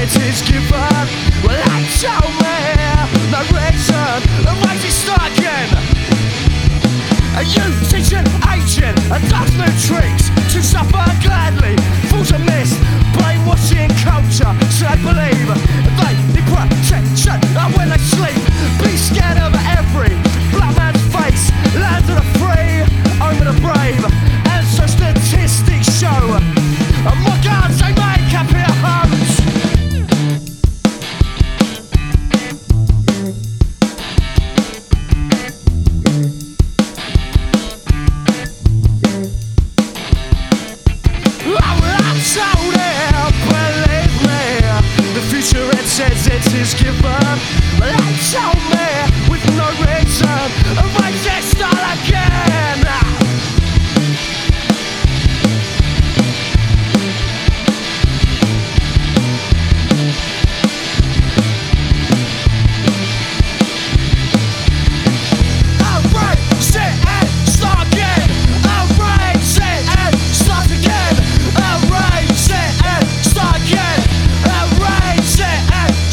it is given. Well, they told me no reason why to start again. You teach an agent and does new tricks to suffer gladly. Fools are missed, brainwashing culture, so they believe they need protection when they sleep. Be scared of every black man's face. Land of the free, home of the brave. And so statistics show more guns they make happier homes. Told him, believe me, the future it says it is given. But I told